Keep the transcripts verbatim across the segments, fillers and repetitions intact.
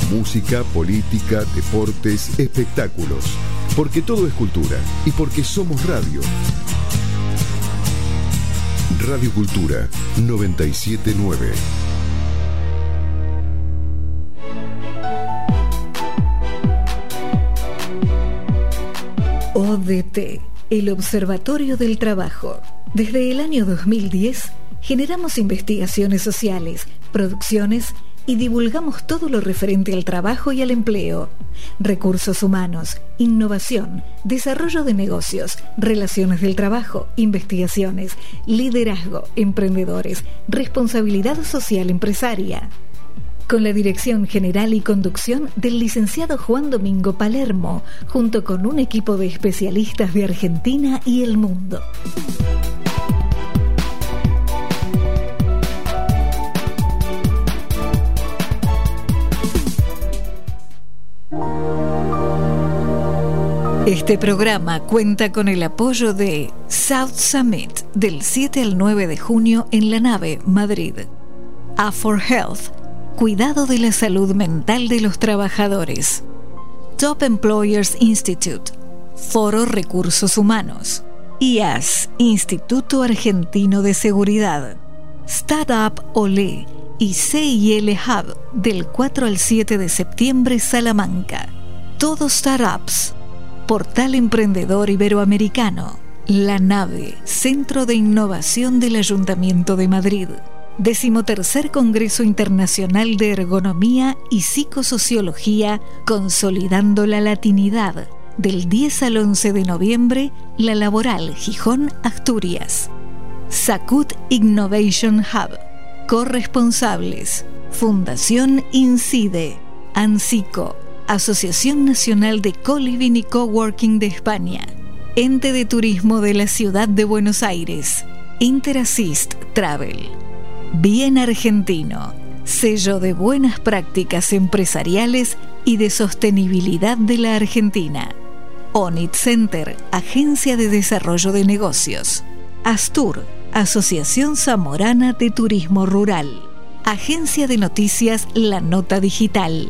Música, política, deportes, espectáculos. Porque todo es cultura y porque somos radio. Radio Cultura noventa y siete punto nueve. O D T, el Observatorio del Trabajo. Desde el año dos mil diez generamos investigaciones sociales, producciones y divulgamos todo lo referente al trabajo y al empleo, recursos humanos, innovación, desarrollo de negocios, relaciones del trabajo, investigaciones, liderazgo, emprendedores, responsabilidad social empresaria. Con la dirección general y conducción del licenciado Juan Domingo Palermo, junto con un equipo de especialistas de Argentina y el mundo. Este programa cuenta con el apoyo de South Summit del siete al nueve de junio en La Nave, Madrid. A for Health, cuidado de la salud mental de los trabajadores. Top Employers Institute, Foro Recursos Humanos. I A S, Instituto Argentino de Seguridad. Startup Olé y C I L Hub del cuatro al siete de septiembre, Salamanca. Todo Startups. Portal Emprendedor Iberoamericano. La Nave, Centro de Innovación del Ayuntamiento de Madrid. Decimotercer Congreso Internacional de Ergonomía y Psicosociología, Consolidando la Latinidad. Del diez al once de noviembre, La Laboral, Gijón, Asturias. Sacut Innovation Hub. Corresponsables. Fundación Incide. ANSICO. Asociación Nacional de Co-Living y Coworking de España. Ente de Turismo de la Ciudad de Buenos Aires. Interassist Travel. Bien Argentino. Sello de buenas prácticas empresariales y de sostenibilidad de la Argentina. Onit Center, Agencia de Desarrollo de Negocios. Astur, Asociación Zamorana de Turismo Rural. Agencia de Noticias La Nota Digital.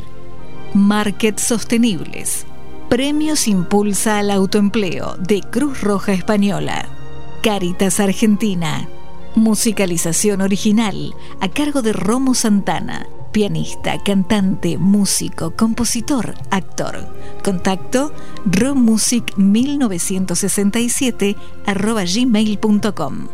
Market Sostenibles. Premios Impulsa al Autoempleo de Cruz Roja Española. Cáritas Argentina. Musicalización original a cargo de Romo Santana. Pianista, cantante, músico, compositor, actor. Contacto romusic mil novecientos sesenta y siete arroba gmail punto com.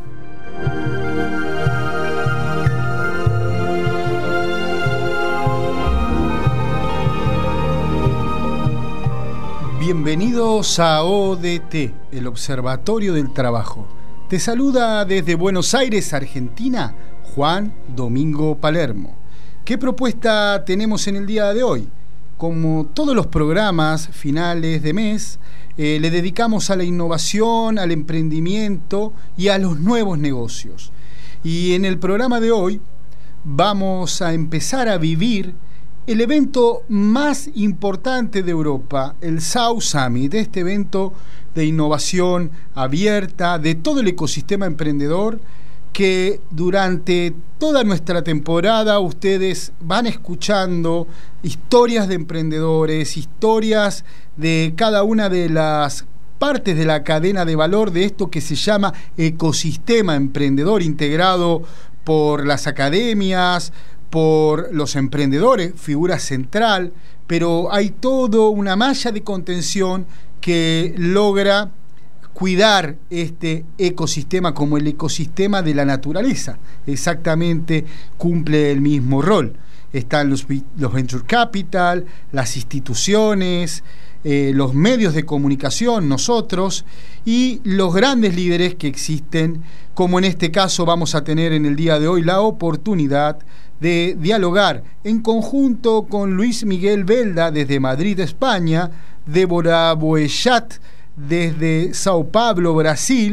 Bienvenidos a O D T, el Observatorio del Trabajo. Te saluda desde Buenos Aires, Argentina, Juan Domingo Palermo. ¿Qué propuesta tenemos en el día de hoy? Como todos los programas finales de mes, eh, le dedicamos a la innovación, al emprendimiento y a los nuevos negocios. Y en el programa de hoy vamos a empezar a vivir el evento más importante de Europa, el South Summit, este evento de innovación abierta de todo el ecosistema emprendedor, que durante toda nuestra temporada ustedes van escuchando historias de emprendedores, historias de cada una de las partes de la cadena de valor de esto que se llama ecosistema emprendedor, integrado por las academias, por los emprendedores, figura central, pero hay toda una malla de contención que logra cuidar este ecosistema como el ecosistema de la naturaleza. Exactamente cumple el mismo rol. Están los, los venture capital, las instituciones, eh, los medios de comunicación, nosotros, y los grandes líderes que existen, como en este caso vamos a tener en el día de hoy la oportunidad de dialogar en conjunto con Luis Miguel Belda desde Madrid, España, Débora Boechat desde Sao Paulo, Brasil,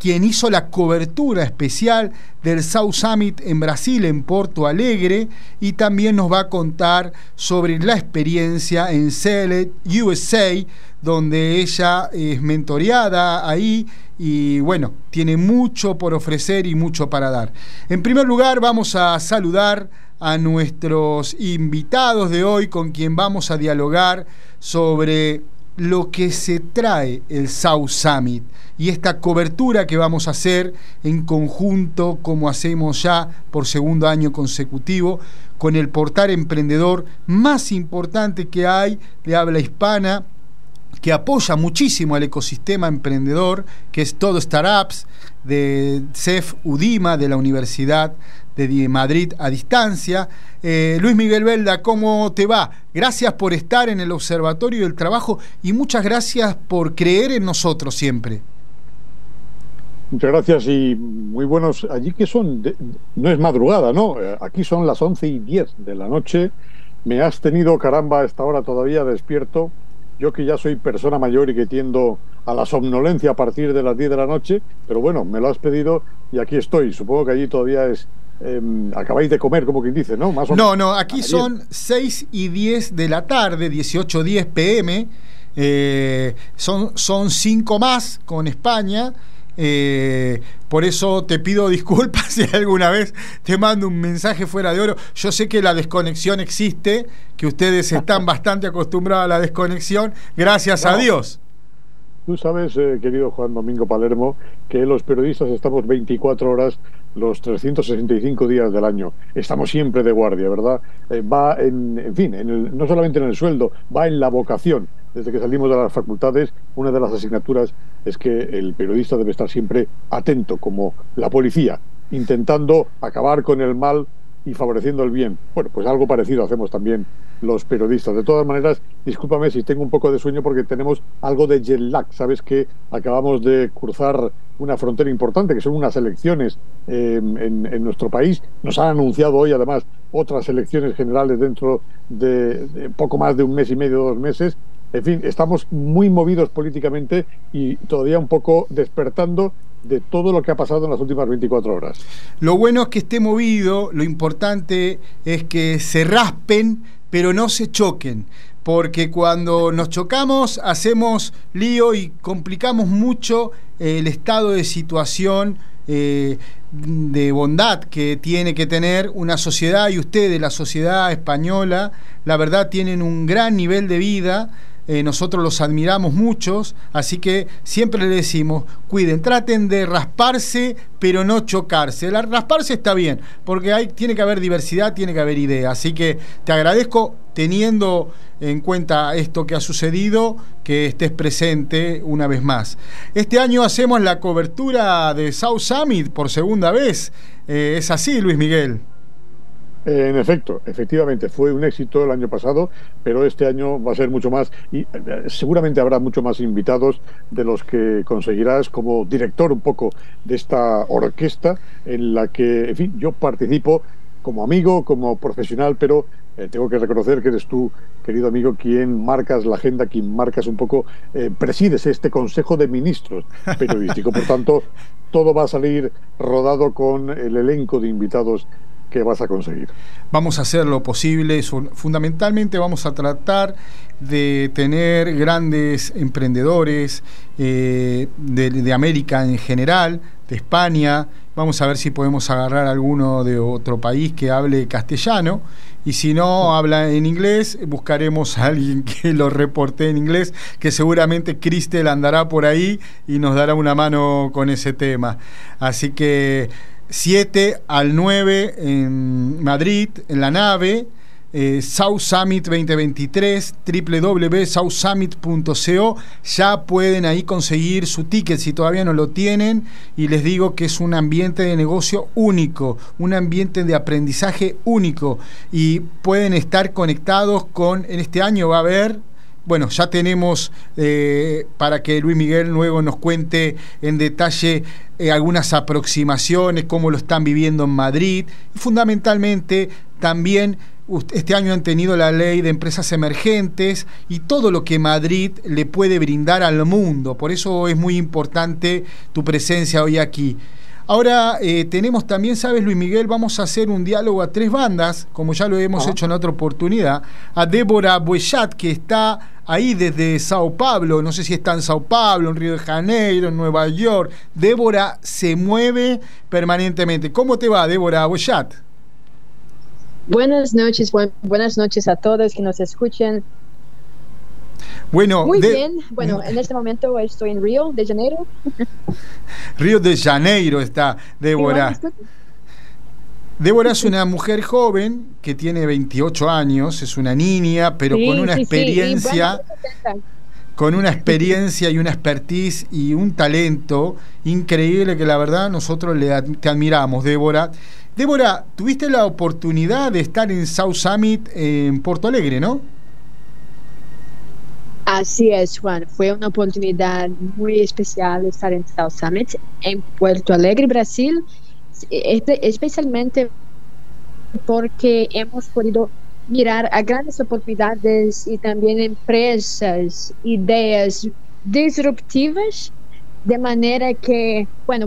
quien hizo la cobertura especial del South Summit en Brasil, en Porto Alegre, y también nos va a contar sobre la experiencia en Salem, U S A, donde ella es mentoreada ahí y bueno, tiene mucho por ofrecer y mucho para dar. En primer lugar, vamos a saludar a nuestros invitados de hoy, con quien vamos a dialogar sobre lo que se trae el South Summit y esta cobertura que vamos a hacer en conjunto, como hacemos ya por segundo año consecutivo, con el portal emprendedor más importante que hay de habla hispana, que apoya muchísimo al ecosistema emprendedor, que es Todo Startups, de C E F UDIMA, de la Universidad de Madrid a distancia. Eh, Luis Miguel Belda, ¿cómo te va? Gracias por estar en el Observatorio del Trabajo y muchas gracias por creer en nosotros siempre. Muchas gracias y muy buenos. Allí que son, de, no es madrugada, ¿no? Aquí son las once y diez de la noche. Me has tenido, caramba, a esta hora todavía despierto. Yo que ya soy persona mayor y que tiendo a la somnolencia a partir de las diez de la noche, pero bueno, me lo has pedido y aquí estoy. Supongo que allí todavía es... Eh, acabáis de comer, como quien dice, ¿no? Más o no, no, aquí son seis y diez de la tarde, dieciocho diez pe eme, eh, son, son cinco más con España, eh, por eso te pido disculpas si alguna vez te mando un mensaje fuera de oro. Yo sé que la desconexión existe, que ustedes están bastante acostumbrados a la desconexión, gracias wow. a Dios. Tú sabes, eh, querido Juan Domingo Palermo, que los periodistas estamos veinticuatro horas los trescientos sesenta y cinco días del año. Estamos siempre de guardia, ¿verdad? Eh, va en, en fin, en el, no solamente en el sueldo, va en la vocación. Desde que salimos de las facultades, una de las asignaturas es que el periodista debe estar siempre atento, como la policía, intentando acabar con el mal y favoreciendo el bien. Bueno, pues algo parecido hacemos también los periodistas. De todas maneras, discúlpame si tengo un poco de sueño porque tenemos algo de jet lag. Sabes que acabamos de cruzar una frontera importante, que son unas elecciones eh, en, en nuestro país. Nos han anunciado hoy, además, otras elecciones generales dentro de, de poco más de un mes y medio, dos meses. En fin, estamos muy movidos políticamente y todavía un poco despertando de todo lo que ha pasado en las últimas veinticuatro horas. Lo bueno es que esté movido, lo importante es que se raspen, pero no se choquen, porque cuando nos chocamos hacemos lío y complicamos mucho el estado de situación eh, de bondad que tiene que tener una sociedad, y ustedes, la sociedad española, la verdad tienen un gran nivel de vida. Eh, nosotros los admiramos muchos, así que siempre les decimos, cuiden, traten de rasparse, pero no chocarse. El rasparse está bien, porque hay, tiene que haber diversidad, tiene que haber idea. Así que te agradezco, teniendo en cuenta esto que ha sucedido, que estés presente una vez más. Este año hacemos la cobertura de South Summit por segunda vez. Eh, ¿Es así, Luis Miguel? Eh, en efecto, efectivamente, fue un éxito el año pasado, pero este año va a ser mucho más y eh, seguramente habrá mucho más invitados de los que conseguirás como director un poco de esta orquesta en la que, en fin, yo participo como amigo, como profesional, pero eh, tengo que reconocer que eres tú, querido amigo, quien marcas la agenda, quien marcas un poco, eh, presides este Consejo de Ministros periodístico. Por tanto, todo va a salir rodado con el elenco de invitados que vas a conseguir. Vamos a hacer lo posible, fundamentalmente vamos a tratar de tener grandes emprendedores eh, de, de América en general, de España. Vamos a ver si podemos agarrar alguno de otro país que hable castellano, y si no habla en inglés, buscaremos a alguien que lo reporte en inglés, que seguramente Cristel andará por ahí y nos dará una mano con ese tema. Así que siete al nueve en Madrid, en la nave, eh, South Summit veinte veintitrés, doble u doble u doble u punto south summit punto co. Ya pueden ahí conseguir su ticket si todavía no lo tienen, y les digo que es un ambiente de negocio único, un ambiente de aprendizaje único, y pueden estar conectados con, en este año va a haber, bueno, ya tenemos eh, para que Luis Miguel luego nos cuente en detalle eh, algunas aproximaciones, cómo lo están viviendo en Madrid, y fundamentalmente también este año han tenido la ley de empresas emergentes y todo lo que Madrid le puede brindar al mundo. Por eso es muy importante tu presencia hoy aquí. Ahora eh, tenemos también, ¿sabes, Luis Miguel? Vamos a hacer un diálogo a tres bandas, como ya lo hemos ah. hecho en otra oportunidad. A Débora Boyat, que está ahí desde Sao Paulo, no sé si está en Sao Paulo, en Río de Janeiro, en Nueva York. Débora se mueve permanentemente. ¿Cómo te va, Débora Boyat? Buenas noches, bu- buenas noches a todos que nos escuchen. Bueno, Muy de... bien, bueno, en este momento estoy en Río de Janeiro. Río de Janeiro está Débora. Débora es una mujer joven que tiene veintiocho años, es una niña, pero sí, con una sí, experiencia, sí. bueno, con una experiencia y una expertise y un talento increíble que la verdad nosotros le ad- te admiramos, Débora. Débora, tuviste la oportunidad de estar en South Summit en Porto Alegre, ¿no? Así es, Juan. Fue una oportunidad muy especial estar en South Summit, en Porto Alegre, Brasil, especialmente porque hemos podido mirar a grandes oportunidades y también empresas, ideas disruptivas, de manera que, bueno,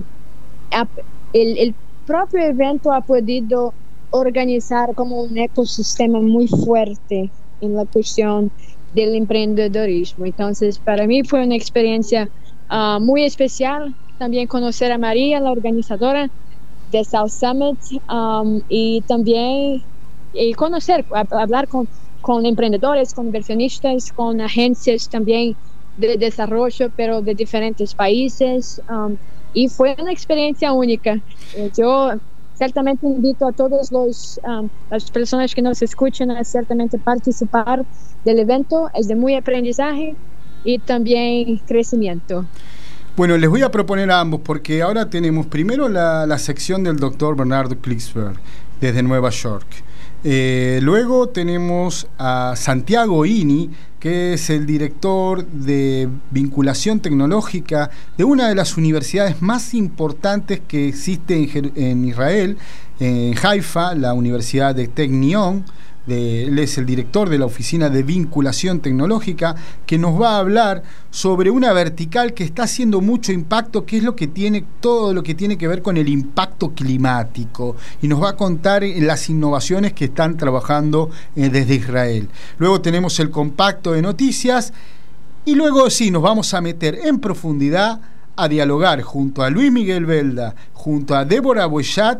el, el propio evento ha podido organizar como un ecosistema muy fuerte en la cuestión del emprendedorismo. Entonces, para mí fue una experiencia uh, muy especial también conocer a María, la organizadora de South Summit, um, y también y conocer, hablar con, con emprendedores, con inversionistas, con agencias también de desarrollo, pero de diferentes países, um, y fue una experiencia única. Yo ciertamente invito a todos los um, las personas que nos escuchan a ciertamente participar del evento. Es de muy aprendizaje y también crecimiento. Bueno, les voy a proponer a ambos, porque ahora tenemos primero la, la sección del doctor Bernardo Klicksberg desde Nueva York. Eh, luego tenemos a Santiago Ini, que es el director de vinculación tecnológica de una de las universidades más importantes que existe en, en Israel, en Haifa, la Universidad de Technion. De, él es el director de la Oficina de Vinculación Tecnológica, que nos va a hablar sobre una vertical que está haciendo mucho impacto, que es lo que tiene todo lo que tiene que ver con el impacto climático, y nos va a contar las innovaciones que están trabajando eh, desde Israel. Luego tenemos el compacto de noticias y luego sí nos vamos a meter en profundidad a dialogar junto a Luis Miguel Belda, junto a Débora Boyat,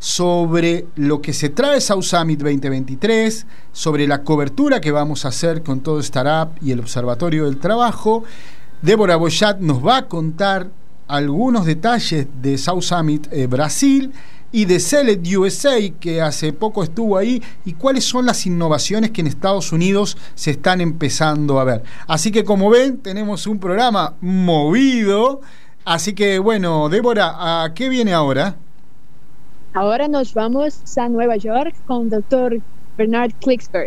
sobre lo que se trae South Summit veinte veintitrés, sobre la cobertura que vamos a hacer con todo Startup y el Observatorio del Trabajo. Débora Boyat nos va a contar algunos detalles de South Summit eh, Brasil y de Select U S A, que hace poco estuvo ahí, y cuáles son las innovaciones que en Estados Unidos se están empezando a ver. Así que, como ven, tenemos un programa movido. Así que, bueno, Débora, ¿a qué viene ahora? Ahora nos vamos a Nueva York con el doctor Bernard Klicksberg.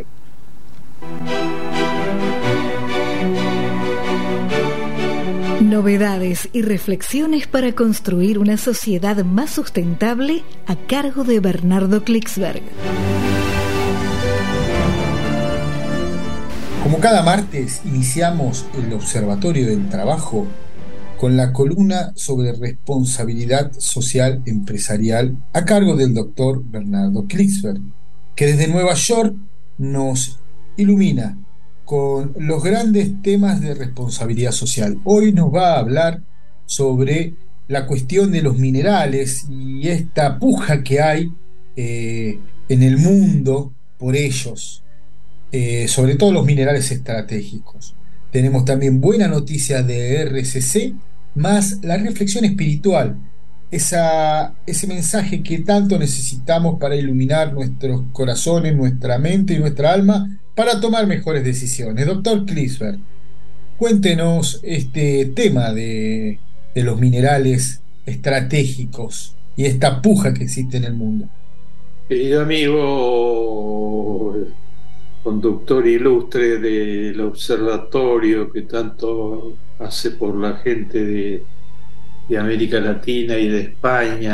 Novedades y reflexiones para construir una sociedad más sustentable a cargo de Bernardo Klicksberg. Como cada martes, iniciamos el Observatorio del Trabajo con la columna sobre responsabilidad social empresarial a cargo del doctor Bernardo Klicksberg, que desde Nueva York nos ilumina con los grandes temas de responsabilidad social. Hoy nos va a hablar sobre la cuestión de los minerales y esta puja que hay eh, en el mundo por ellos, eh, sobre todo los minerales estratégicos. Tenemos también buena noticia de R C C, más la reflexión espiritual, esa, ese mensaje que tanto necesitamos para iluminar nuestros corazones, nuestra mente y nuestra alma para tomar mejores decisiones. Doctor Klicksberg, cuéntenos este tema de, de los minerales estratégicos y esta puja que existe en el mundo. Querido amigo, conductor ilustre del observatorio que tanto hace por la gente de, de América Latina y de España,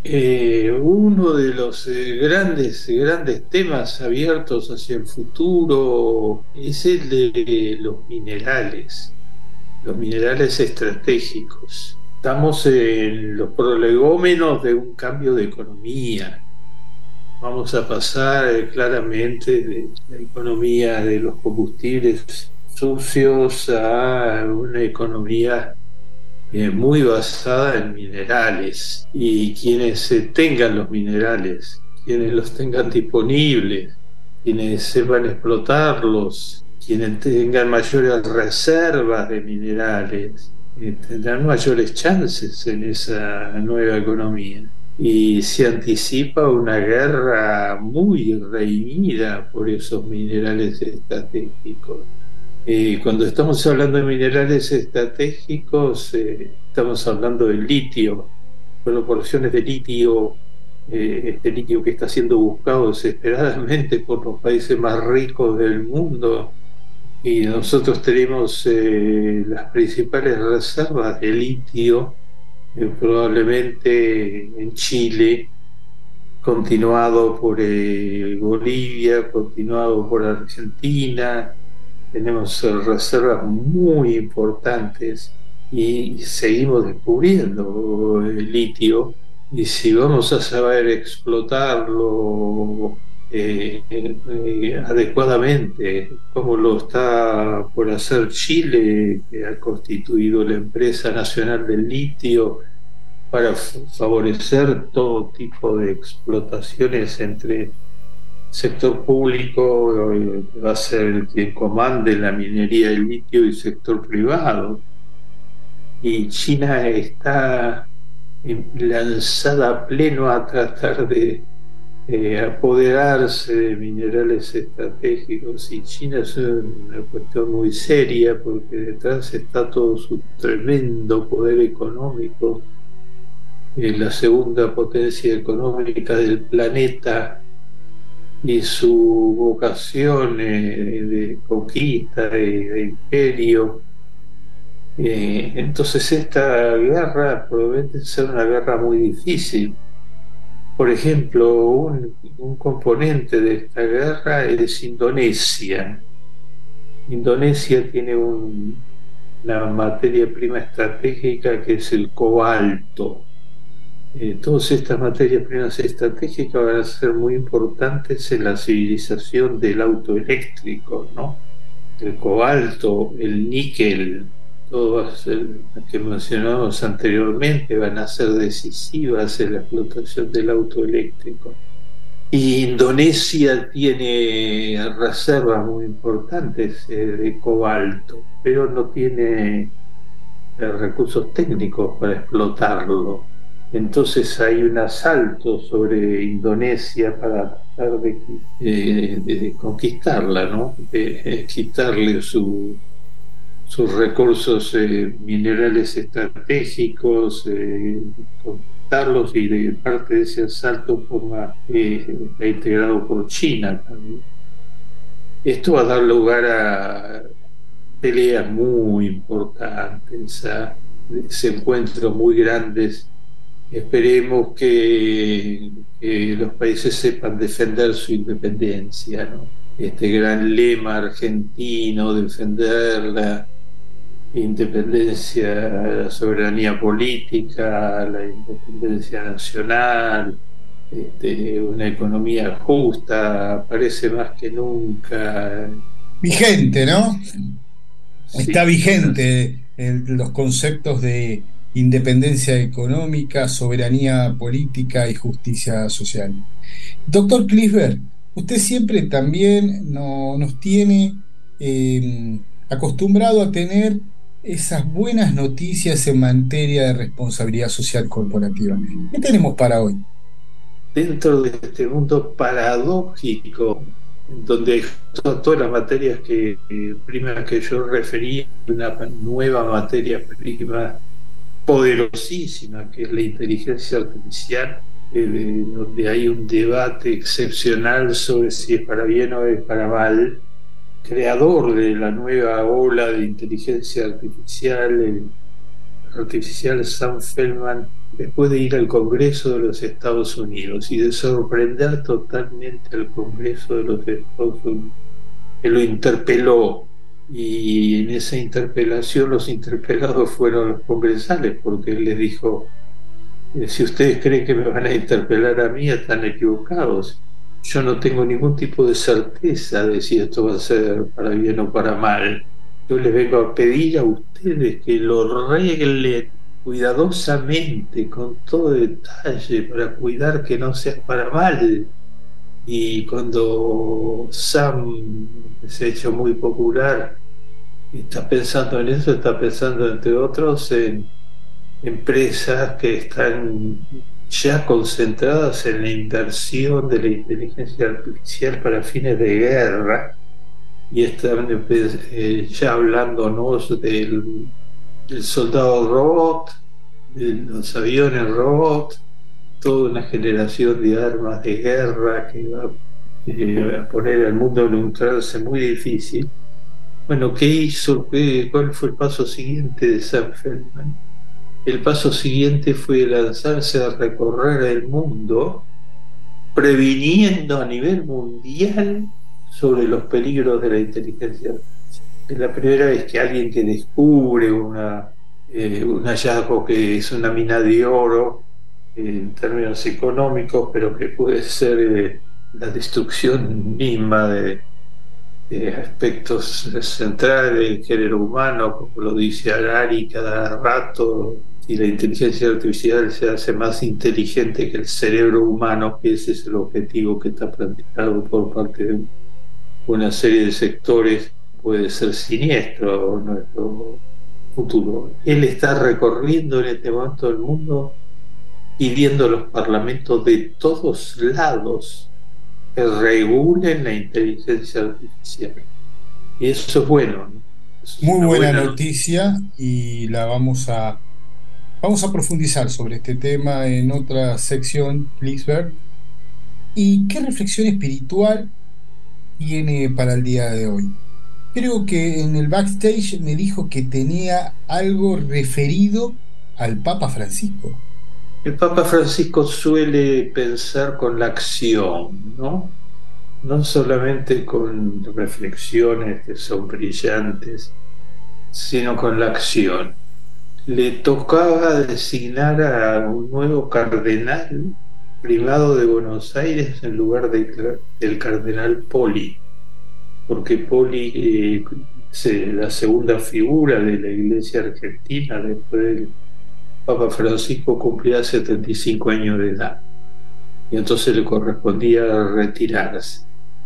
Eh, uno de los eh, grandes, grandes temas abiertos hacia el futuro es el de los minerales, los minerales estratégicos. Estamos en los prolegómenos de un cambio de economía. Vamos a pasar eh, claramente de la economía de los combustibles sucios a una economía eh, muy basada en minerales, y quienes eh, tengan los minerales, quienes los tengan disponibles, quienes sepan explotarlos, quienes tengan mayores reservas de minerales, eh, tendrán mayores chances en esa nueva economía. Y se anticipa una guerra muy reñida por esos minerales estratégicos. Eh, cuando estamos hablando de minerales estratégicos, eh, estamos hablando del litio, proporciones de litio, eh, este litio que está siendo buscado desesperadamente por los países más ricos del mundo, y nosotros tenemos eh, las principales reservas de litio, eh, probablemente en Chile, continuado por eh, Bolivia, continuado por Argentina. Tenemos reservas muy importantes y seguimos descubriendo el litio, y si vamos a saber explotarlo eh, eh, adecuadamente, como lo está por hacer Chile, que ha constituido la empresa nacional del litio para favorecer todo tipo de explotaciones entre sector público, eh, va a ser quien comande la minería del litio, y sector privado. Y China está lanzada a pleno a tratar de eh, apoderarse de minerales estratégicos, y China es una cuestión muy seria porque detrás está todo su tremendo poder económico, eh, la segunda potencia económica del planeta, y su vocación eh, de conquista, de, de imperio. Eh, entonces esta guerra probablemente sea una guerra muy difícil. Por ejemplo, un, un componente de esta guerra es Indonesia. Indonesia tiene un, una materia prima estratégica que es el cobalto. Eh, todas estas materias primas estratégicas van a ser muy importantes en la civilización del auto eléctrico, ¿no? El cobalto, el níquel, todas las que mencionamos anteriormente van a ser decisivas en la explotación del auto eléctrico. Y Indonesia tiene reservas muy importantes eh, de cobalto, pero no tiene eh, recursos técnicos para explotarlo. Entonces hay un asalto sobre Indonesia para tratar de, eh, de conquistarla, ¿no? De, de quitarle su, sus recursos eh, minerales estratégicos, eh, conquistarlos, y de parte de ese asalto forma, eh, está integrado por China también. Esto va a dar lugar a peleas muy importantes, a desencuentros muy grandes. Esperemos que, que los países sepan defender su independencia, ¿no? Este gran lema argentino, defender la independencia, la soberanía política, la independencia nacional, este, una economía justa, parece más que nunca vigente, ¿no? Sí. Está vigente el, los conceptos de independencia económica, soberanía política y justicia social. Doctor Kliesberg, usted siempre también no, nos tiene eh, acostumbrado a tener esas buenas noticias en materia de responsabilidad social corporativa. ¿Qué tenemos para hoy? Dentro de este mundo paradójico, donde todas las materias que, eh, primas que yo referí, una nueva materia prima poderosísima que es la inteligencia artificial, eh, donde hay un debate excepcional sobre si es para bien o es para mal. Creador de la nueva ola de inteligencia artificial, el artificial Sam Feldman, después de ir al Congreso de los Estados Unidos y de sorprender totalmente al Congreso de los Estados Unidos, que lo interpeló, y en esa interpelación los interpelados fueron los congresales, porque él les dijo: si ustedes creen que me van a interpelar a mí, están equivocados. Yo no tengo ningún tipo de certeza de si esto va a ser para bien o para mal. Yo les vengo a pedir a ustedes que lo arreglen cuidadosamente, con todo detalle, para cuidar que no sea para mal. Y cuando Sam se ha hecho muy popular y está pensando en eso, está pensando entre otros en empresas que están ya concentradas en la inversión de la inteligencia artificial para fines de guerra, y están eh, ya hablándonos del, del soldado robot, de los aviones robot, toda una generación de armas de guerra que va eh, a poner al mundo en un trance muy difícil. Bueno, ¿qué hizo? ¿Qué, ¿Cuál fue el paso siguiente de Sam Feldman? El paso siguiente fue lanzarse a recorrer el mundo, previniendo a nivel mundial sobre los peligros de la inteligencia artificial. Es la primera vez que alguien que descubre una, eh, un hallazgo que es una mina de oro, eh, en términos económicos, pero que puede ser eh, la destrucción misma de, de aspectos centrales del género humano, como lo dice Harari cada rato. Si la inteligencia artificial se hace más inteligente que el cerebro humano, que ese es el objetivo que está planteado por parte de una serie de sectores, puede ser siniestro nuestro futuro. Él está recorriendo en este momento el mundo, pidiendo a los parlamentos de todos lados que regulen la inteligencia artificial. Y eso es bueno, ¿no? Eso es Muy buena, buena noticia, y la vamos a vamos a profundizar sobre este tema en otra sección, Kliesberg. ¿Y qué reflexión espiritual tiene para el día de hoy? Creo que en el backstage me dijo que tenía algo referido al Papa Francisco. El Papa Francisco suele pensar con la acción, ¿no? No solamente con reflexiones que son brillantes, sino con la acción. Le tocaba designar a un nuevo cardenal primado de Buenos Aires en lugar de, del cardenal Poli, porque Poli eh, es la segunda figura de la Iglesia argentina. Después del Papa Francisco cumplía setenta y cinco años de edad, y entonces le correspondía retirarse.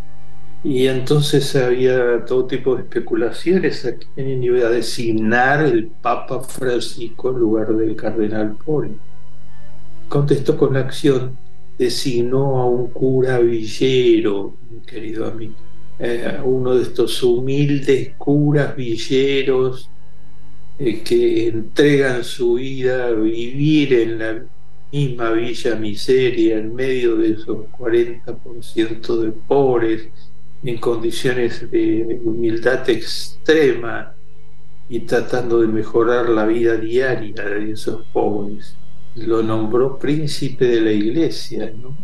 Y entonces había todo tipo de especulaciones a quién iba a designar el Papa Francisco en lugar del cardenal Poli. Contestó con acción, designó a un cura villero, mi querido amigo, eh, uno de estos humildes curas villeros eh, que entregan su vida a vivir en la misma villa miseria, en medio de esos cuarenta por ciento de pobres, en condiciones de humildad extrema, y tratando de mejorar la vida diaria de esos pobres. Lo nombró príncipe de la iglesia, ¿no?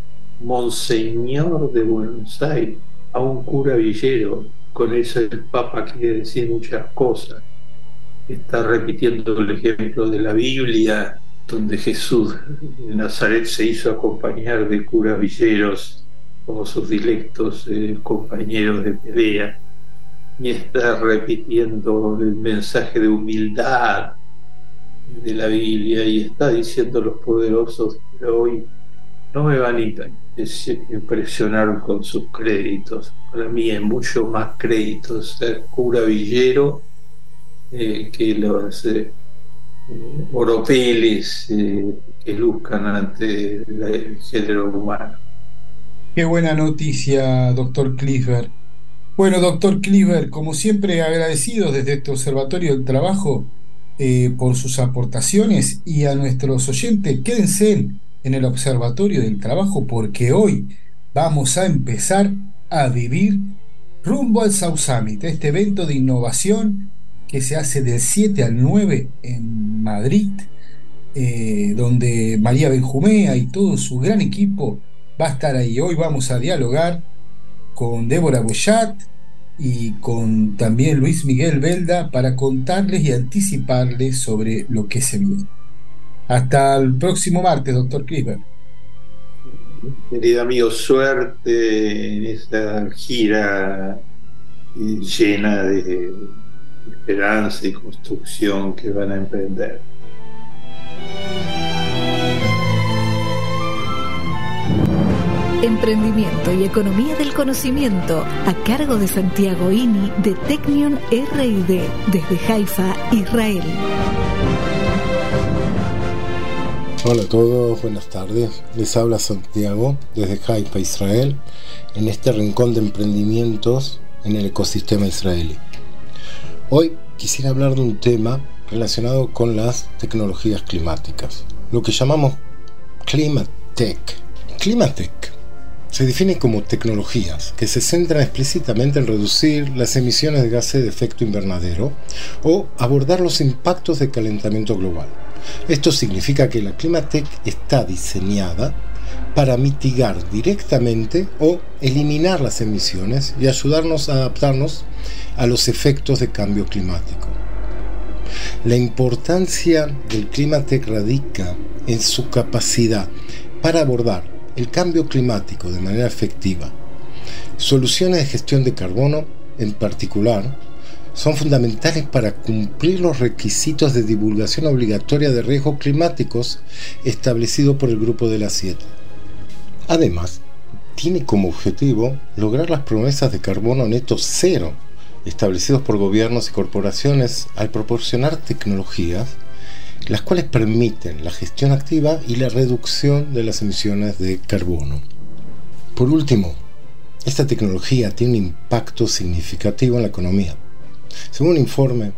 Monseñor de Buenos Aires, a un cura villero. Con eso el Papa quiere decir muchas cosas. Está repitiendo el ejemplo de la Biblia, donde Jesús de Nazaret se hizo acompañar de curas villeros como sus directos eh, compañeros de pelea, y está repitiendo el mensaje de humildad de la Biblia, y está diciendo a los poderosos de hoy: no me van a impresionar con sus créditos. Para mí es mucho más crédito ser cura villero eh, que los eh, eh, oropeles eh, que luzcan ante la, el género humano. Qué buena noticia, doctor Kliesberg. Bueno, doctor Kliesberg, como siempre, agradecidos desde este Observatorio del Trabajo eh, por sus aportaciones, y a nuestros oyentes, quédense en el Observatorio del Trabajo, porque hoy vamos a empezar a vivir rumbo al South Summit, este evento de innovación que se hace del siete al nueve en Madrid, eh, donde María Benjumea y todo su gran equipo va a estar ahí. Hoy vamos a dialogar con Débora Boyat y con también Luis Miguel Belda para contarles y anticiparles sobre lo que se viene. Hasta el próximo martes, doctor Crisper. Querido amigo, suerte en esta gira llena de esperanza y construcción que van a emprender. Emprendimiento y economía del conocimiento a cargo de Santiago Ini de Technion R y D desde Haifa, Israel. Hola a todos, buenas tardes. Les habla Santiago desde Haifa, Israel, en este rincón de emprendimientos en el ecosistema israelí. Hoy quisiera hablar de un tema relacionado con las tecnologías climáticas, lo que llamamos Climatech. Climatech se define como tecnologías que se centran explícitamente en reducir las emisiones de gases de efecto invernadero o abordar los impactos de calentamiento global. Esto significa que la Climatech está diseñada para mitigar directamente o eliminar las emisiones y ayudarnos a adaptarnos a los efectos de cambio climático. La importancia del Climatech radica en su capacidad para abordar el cambio climático de manera efectiva. Soluciones de gestión de carbono, en particular, son fundamentales para cumplir los requisitos de divulgación obligatoria de riesgos climáticos establecidos por el Grupo de las Siete. Además, tiene como objetivo lograr las promesas de carbono neto cero establecidos por gobiernos y corporaciones al proporcionar tecnologías las cuales permiten la gestión activa y la reducción de las emisiones de carbono. Por último, esta tecnología tiene un impacto significativo en la economía. Según un informe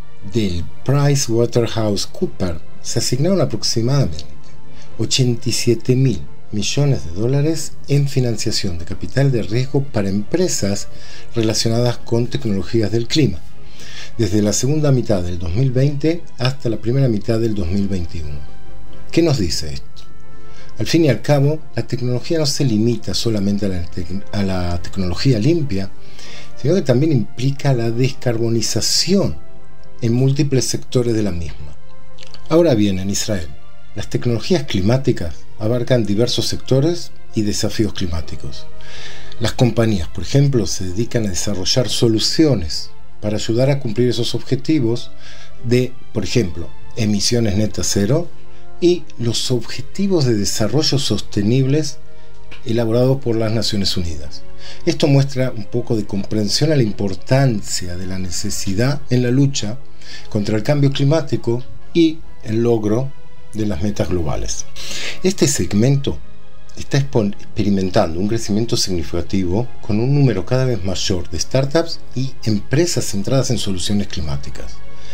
del PricewaterhouseCoopers, se asignaron aproximadamente ochenta y siete mil millones de dólares en financiación de capital de riesgo para empresas relacionadas con tecnologías del clima, desde la segunda mitad del dos mil veinte hasta la primera mitad del dos mil veintiuno. ¿Qué nos dice esto? Al fin y al cabo, la tecnología no se limita solamente a la, te- a la tecnología limpia, sino que también implica la descarbonización en múltiples sectores de la misma. Ahora bien, en Israel, las tecnologías climáticas abarcan diversos sectores y desafíos climáticos. Las compañías, por ejemplo, se dedican a desarrollar soluciones para ayudar a cumplir esos objetivos de, por ejemplo, emisiones netas cero y los objetivos de desarrollo sostenibles elaborados por las Naciones Unidas. Esto muestra un poco de comprensión a la importancia de la necesidad en la lucha contra el cambio climático y el logro de las metas globales. Este segmento está experimentando un crecimiento significativo con un número cada vez mayor de startups y empresas centradas en soluciones climáticas.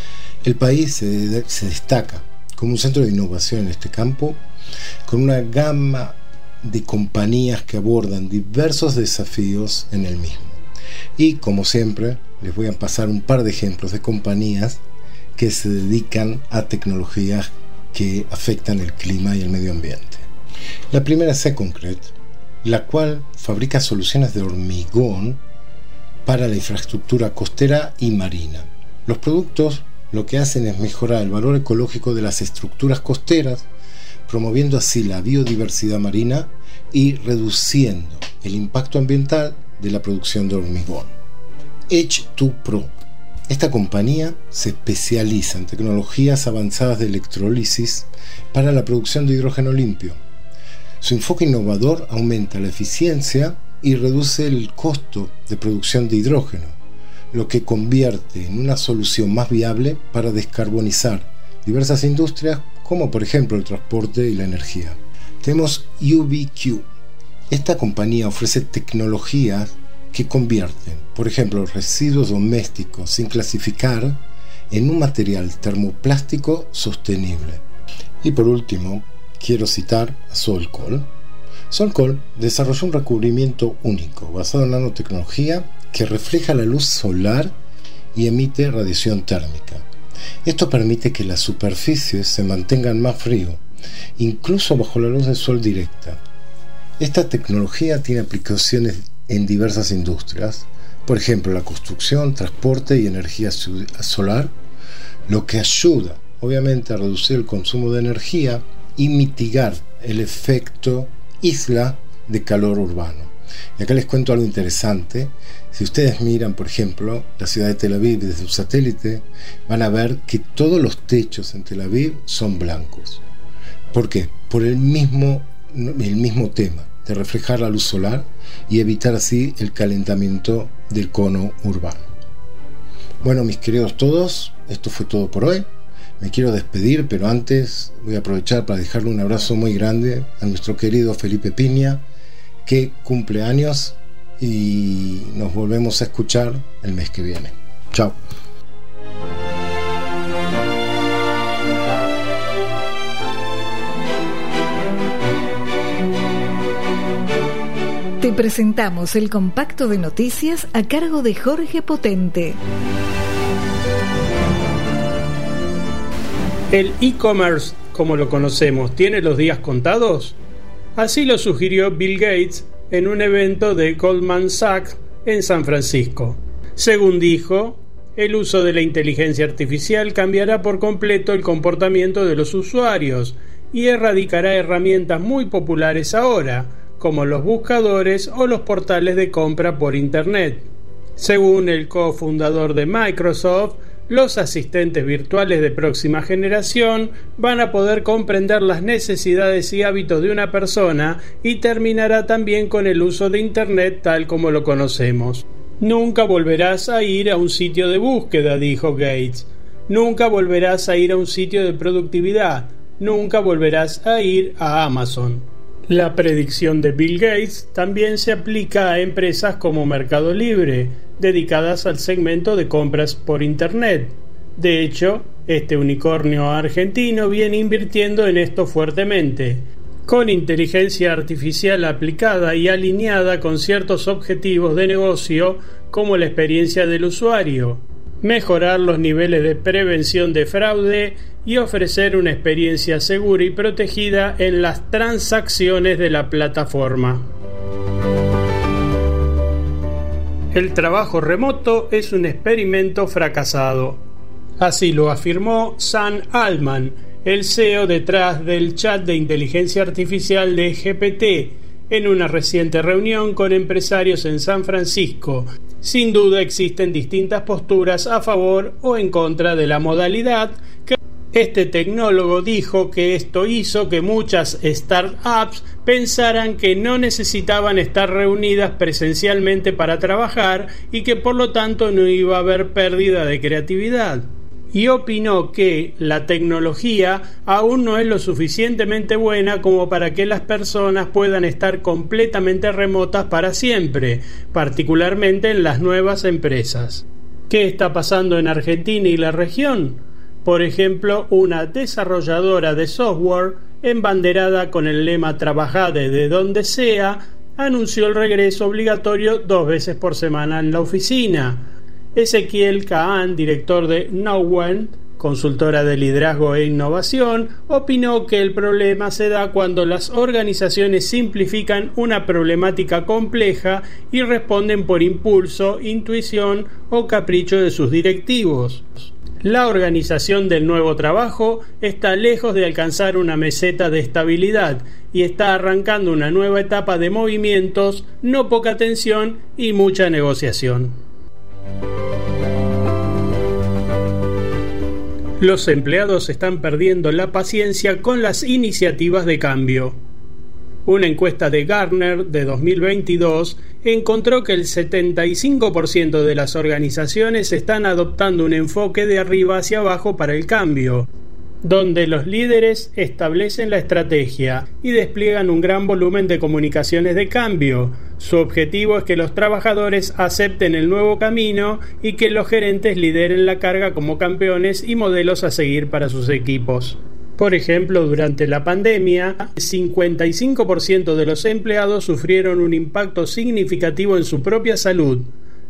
El país se, se destaca como un centro de innovación en este campo, con una gama de compañías que abordan diversos desafíos en el mismo. Y como siempre, les voy a pasar un par de ejemplos de compañías que se dedican a tecnologías que afectan el clima y el medio ambiente. La primera es Seconcrete, la cual fabrica soluciones de hormigón para la infraestructura costera y marina. Los productos lo que hacen es mejorar el valor ecológico de las estructuras costeras, promoviendo así la biodiversidad marina y reduciendo el impacto ambiental de la producción de hormigón. H dos Pro. Esta compañía se especializa en tecnologías avanzadas de electrólisis para la producción de hidrógeno limpio. Su enfoque innovador aumenta la eficiencia y reduce el costo de producción de hidrógeno, lo que convierte en una solución más viable para descarbonizar diversas industrias, como por ejemplo el transporte y la energía. Tenemos U B Q. Esta compañía ofrece tecnologías que convierten, por ejemplo, residuos domésticos sin clasificar en un material termoplástico sostenible. Y por último, quiero citar a Solcol. Solcol desarrolló un recubrimiento único basado en nanotecnología que refleja la luz solar y emite radiación térmica. Esto permite que las superficies se mantengan más frío, incluso bajo la luz del sol directa. Esta tecnología tiene aplicaciones en diversas industrias, por ejemplo la construcción, transporte y energía solar, lo que ayuda obviamente a reducir el consumo de energía y mitigar el efecto isla de calor urbano. Y acá les cuento algo interesante. Si ustedes miran, por ejemplo, la ciudad de Tel Aviv desde un satélite, van a ver que todos los techos en Tel Aviv son blancos. ¿Por qué? Por el mismo, el mismo tema de reflejar la luz solar y evitar así el calentamiento del cono urbano. Bueno, mis queridos todos, esto fue todo por hoy. Me quiero despedir, pero antes voy a aprovechar para dejarle un abrazo muy grande a nuestro querido Felipe Piña, que cumple años, y nos volvemos a escuchar el mes que viene. Chao. Te presentamos el compacto de noticias a cargo de Jorge Potente. ¿El e-commerce, como lo conocemos, tiene los días contados? Así lo sugirió Bill Gates en un evento de Goldman Sachs en San Francisco. Según dijo, el uso de la inteligencia artificial cambiará por completo el comportamiento de los usuarios y erradicará herramientas muy populares ahora, como los buscadores o los portales de compra por Internet. Según el cofundador de Microsoft, los asistentes virtuales de próxima generación van a poder comprender las necesidades y hábitos de una persona y terminará también con el uso de Internet tal como lo conocemos. Nunca volverás a ir a un sitio de búsqueda, dijo Gates. Nunca volverás a ir a un sitio de productividad. Nunca volverás a ir a Amazon. La predicción de Bill Gates también se aplica a empresas como Mercado Libre, dedicadas al segmento de compras por Internet. De hecho, este unicornio argentino viene invirtiendo en esto fuertemente, con inteligencia artificial aplicada y alineada con ciertos objetivos de negocio como la experiencia del usuario, mejorar los niveles de prevención de fraude y ofrecer una experiencia segura y protegida en las transacciones de la plataforma. El trabajo remoto es un experimento fracasado. Así lo afirmó Sam Altman, el C E O detrás del chat de inteligencia artificial de G P T, en una reciente reunión con empresarios en San Francisco. Sin duda existen distintas posturas a favor o en contra de la modalidad. Que este tecnólogo dijo que esto hizo que muchas startups pensaran que no necesitaban estar reunidas presencialmente para trabajar y que por lo tanto no iba a haber pérdida de creatividad. Y opinó que la tecnología aún no es lo suficientemente buena como para que las personas puedan estar completamente remotas para siempre, particularmente en las nuevas empresas. ¿Qué está pasando en Argentina y la región? Por ejemplo, una desarrolladora de software, embanderada con el lema "Trabajá desde donde sea", anunció el regreso obligatorio dos veces por semana en la oficina. Ezequiel Caán, director de Knowent, consultora de liderazgo e innovación, opinó que el problema se da cuando las organizaciones simplifican una problemática compleja y responden por impulso, intuición o capricho de sus directivos. La organización del nuevo trabajo está lejos de alcanzar una meseta de estabilidad y está arrancando una nueva etapa de movimientos, no poca tensión y mucha negociación. Los empleados están perdiendo la paciencia con las iniciativas de cambio. Una encuesta de Gartner de dos mil veintidós encontró que el setenta y cinco por ciento de las organizaciones están adoptando un enfoque de arriba hacia abajo para el cambio, donde los líderes establecen la estrategia y despliegan un gran volumen de comunicaciones de cambio. Su objetivo es que los trabajadores acepten el nuevo camino y que los gerentes lideren la carga como campeones y modelos a seguir para sus equipos. Por ejemplo, durante la pandemia, el cincuenta y cinco por ciento de los empleados sufrieron un impacto significativo en su propia salud.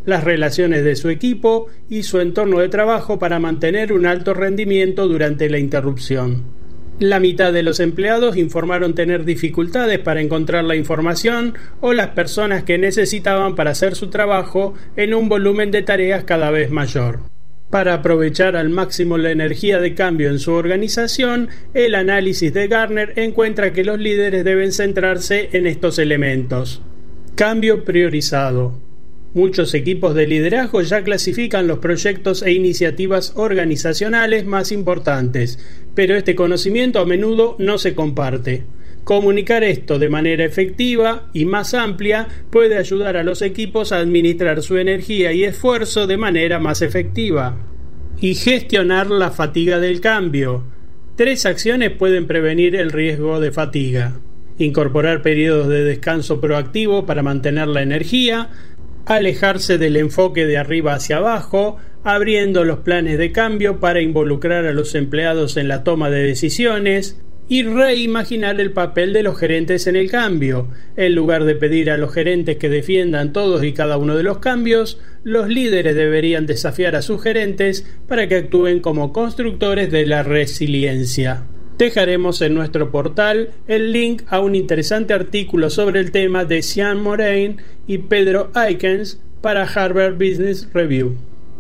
las relaciones de su equipo y su entorno de trabajo para mantener un alto rendimiento durante la interrupción. La mitad de los empleados informaron tener dificultades para encontrar la información o las personas que necesitaban para hacer su trabajo en un volumen de tareas cada vez mayor. Para aprovechar al máximo la energía de cambio en su organización, el análisis de Gartner encuentra que los líderes deben centrarse en estos elementos. Cambio priorizado. Muchos equipos de liderazgo ya clasifican los proyectos e iniciativas organizacionales más importantes, pero este conocimiento a menudo no se comparte. Comunicar esto de manera efectiva y más amplia puede ayudar a los equipos a administrar su energía y esfuerzo de manera más efectiva. Y gestionar la fatiga del cambio. Tres acciones pueden prevenir el riesgo de fatiga. Incorporar periodos de descanso proactivo para mantener la energía, alejarse del enfoque de arriba hacia abajo, abriendo los planes de cambio para involucrar a los empleados en la toma de decisiones, y reimaginar el papel de los gerentes en el cambio. En lugar de pedir a los gerentes que defiendan todos y cada uno de los cambios, los líderes deberían desafiar a sus gerentes para que actúen como constructores de la resiliencia. Dejaremos en nuestro portal el link a un interesante artículo sobre el tema de Sean Moraine y Pedro Aikens para Harvard Business Review.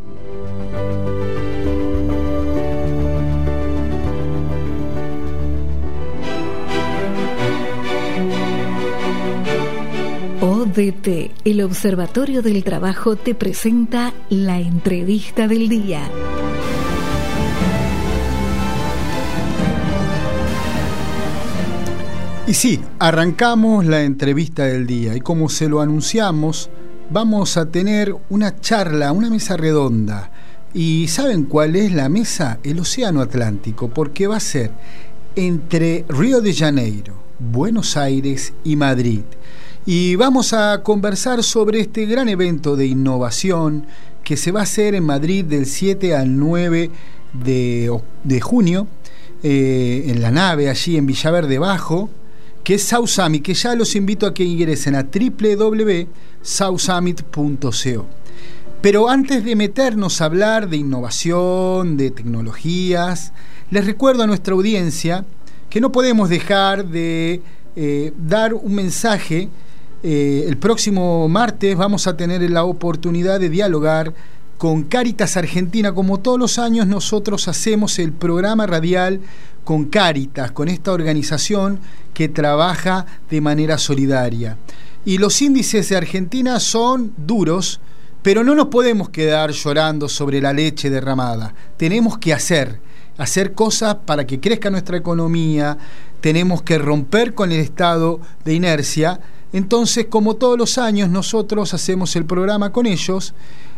O D T, el Observatorio del Trabajo, te presenta la entrevista del día. Y sí, arrancamos la entrevista del día y como se lo anunciamos, vamos a tener una charla, una mesa redonda. ¿Y saben cuál es la mesa? El Océano Atlántico, porque va a ser entre Río de Janeiro, Buenos Aires y Madrid. Y vamos a conversar sobre este gran evento de innovación que se va a hacer en Madrid del siete al nueve de, de junio, eh, en la nave, allí en Villaverde Bajo, que es South Summit, que ya los invito a que ingresen a doble u doble u doble u punto south summit punto co. Pero antes de meternos a hablar de innovación, de tecnologías, les recuerdo a nuestra audiencia que no podemos dejar de eh, dar un mensaje. Eh, el próximo martes vamos a tener la oportunidad de dialogar con Cáritas Argentina. Como todos los años nosotros hacemos el programa radial con Cáritas, con esta organización que trabaja de manera solidaria. Y los índices de Argentina son duros, pero no nos podemos quedar llorando sobre la leche derramada. Tenemos que hacer, hacer cosas para que crezca nuestra economía, tenemos que romper con el estado de inercia. Entonces, como todos los años, nosotros hacemos el programa con ellos.